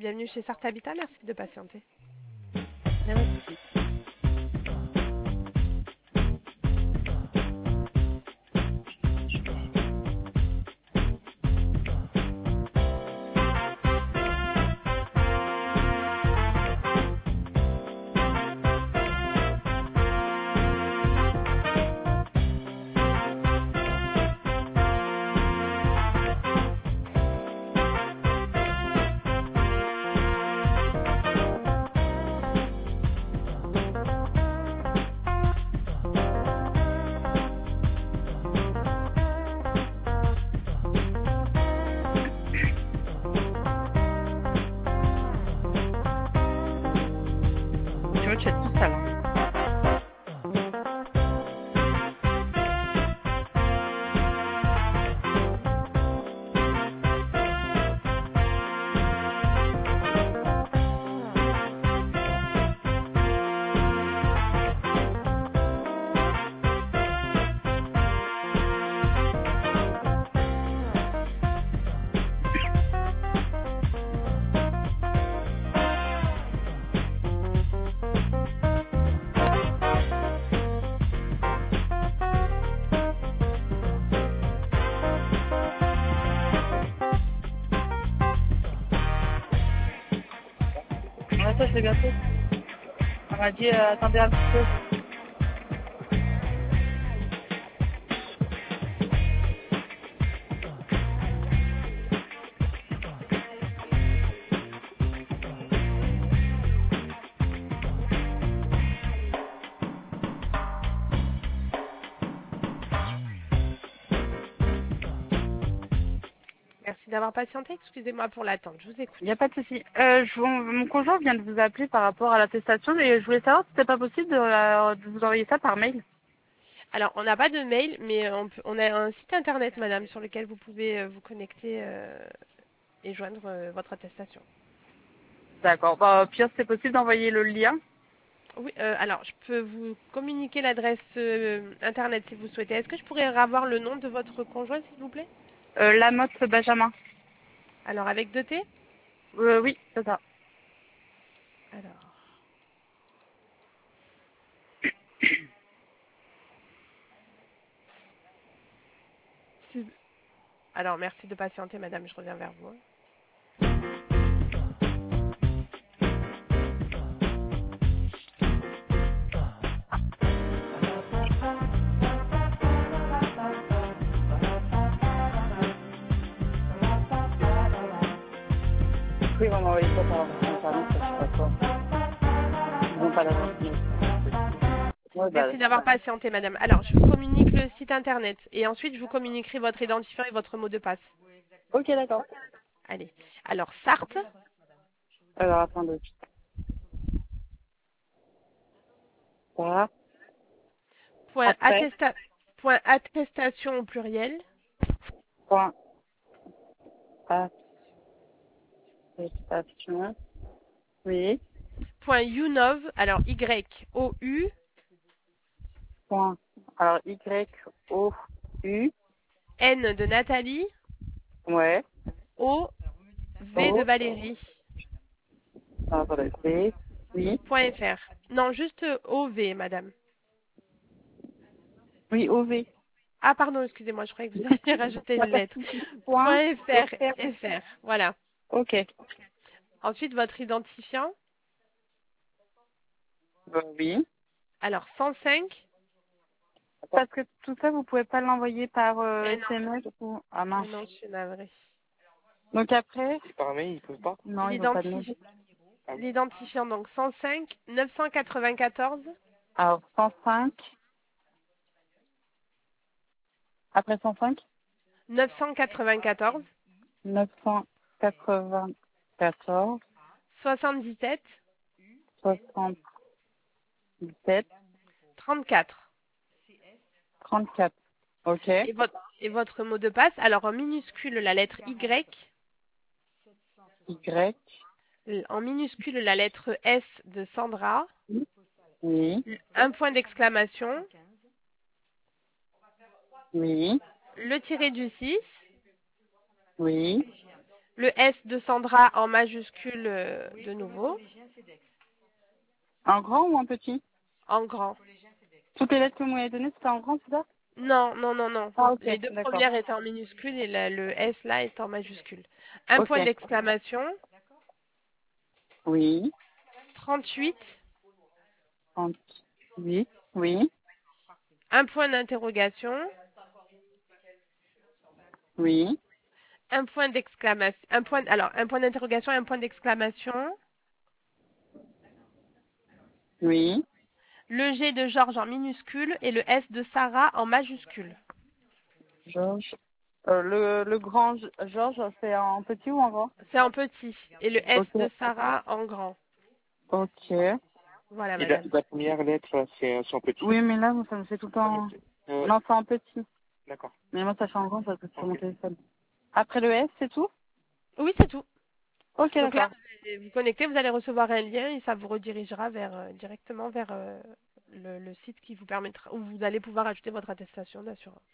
Bienvenue chez Sarthe Habitat, merci de patienter. Il y a pas de souci. Tu vois, tu es tout seul. Ouais, ça, c'est bientôt. On m'a dit, attendez un petit peu. Merci d'avoir patienté, excusez-moi pour l'attente, je vous écoute. Il n'y a pas de souci. Mon conjoint vient de vous appeler par rapport à l'attestation et je voulais savoir si c'était pas possible de vous envoyer ça par mail. Alors, on n'a pas de mail, mais on a un site internet, madame, sur lequel vous pouvez vous connecter et joindre votre attestation. D'accord. Bah, pire, c'est possible d'envoyer le lien. Oui, alors, je peux vous communiquer l'adresse internet si vous souhaitez. Est-ce que je pourrais avoir le nom de votre conjoint, s'il vous plaît? Lamotte Benjamin. Alors, avec 2 T? Oui, c'est ça. Alors, alors, merci de patienter, madame, je reviens vers vous. Oui, ils vont m'envoyer ça par internet, je sais pas quoi. Ils n'ont pas l'adresse mail. Ouais, bah, Merci d'avoir patienté, madame. Alors, je vous communique le site internet et ensuite, je vous communiquerai votre identifiant et votre mot de passe. ok, d'accord. Allez. Alors, Sarthe, Alors, attendez. Ça, après, point attestation au pluriel, point, attestation. Oui, point YouNov, alors Y-O-U, point. Alors, Y-O-U. N de Nathalie, Ouais. O, V de O. Valérie, Attendez. B. Oui. point .fr. Non, juste OV, madame. Oui, O-V. Ah, pardon, excusez-moi, je croyais que vous alliez rajouter une lettre. Point. Point .fr, FR. FR, voilà. Ok. Ensuite, votre identifiant, Oui. alors 105. Parce que tout ça, vous pouvez pas l'envoyer par Eh non, SMS ou... Ah mince. eh non, je suis navrée. Donc après... Et par mail, ils peuvent pas. Non, ils n'ont pas de mail. L'identifiant, donc 105 994 Alors, 105. Après 105, 994 994, 77 77, 34. 34. Ok. Et votre mot de passe, alors en minuscule la lettre Y, Y. en minuscule la lettre S de Sandra, Oui. un point d'exclamation, Oui. le tiré du 6, Oui. Le S de Sandra en majuscule de nouveau, En grand ou en petit? en grand. Toutes les lettres que vous m'avez données, c'était en grand, c'est ça? Non, non, non, non. Ah, ok, Les deux d'accord. premières étaient en minuscule et le S là est en majuscule. Un Ok. point d'exclamation, Oui. 38, 38. Oui. un point d'interrogation, Oui. un point d'exclamation, un point d'interrogation et un point d'exclamation, Oui. le G de Georges en minuscule et le S de Sarah en majuscule. Georges. Le grand Georges, c'est en petit ou en grand? C'est en petit et le S de Ok. Sarah en grand. Ok. Voilà, Et la, madame. la première lettre, c'est son petit. Oui, mais là, ça me fait tout le temps. Ok. Non, c'est en petit. D'accord. Mais moi, ça fait en grand parce que c'est sur mon Ok. téléphone. Après le S, c'est tout? Oui, c'est tout. Ok, Donc là, d'accord. vous allez vous connecter, vous allez recevoir un lien et ça vous redirigera directement vers le site qui vous permettra, où vous allez pouvoir ajouter votre attestation d'assurance.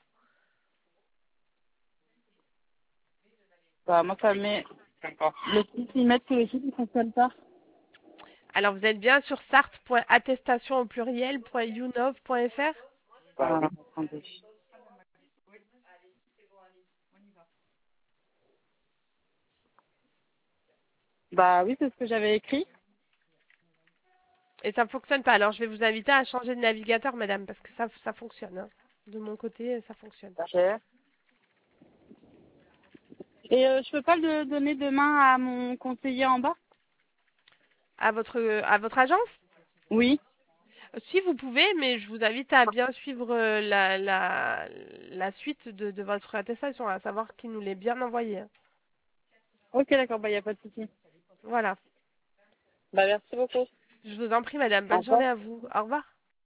Bah, moi, ça met. D'accord. Le site, ils mettent que le site, il fonctionne pas. Alors, vous êtes bien sur sart.attestation au pluriel.younov.fr. Bah oui. Attendez. Bah oui, c'est ce que j'avais écrit. Et ça ne fonctionne pas. Alors, je vais vous inviter à changer de navigateur, madame, parce que ça fonctionne, hein. De mon côté, ça fonctionne. Ok. Et je peux pas le donner demain à mon conseiller en bas? À votre agence? Oui. Si vous pouvez, mais je vous invite à bien suivre la suite de votre attestation, à savoir qu'il nous l'est bien envoyé, hein. Ok, d'accord, bah, il n'y a pas de souci. Voilà. Bah, merci beaucoup. Je vous en prie, madame. Au Bonne revoir. journée à vous. Au revoir.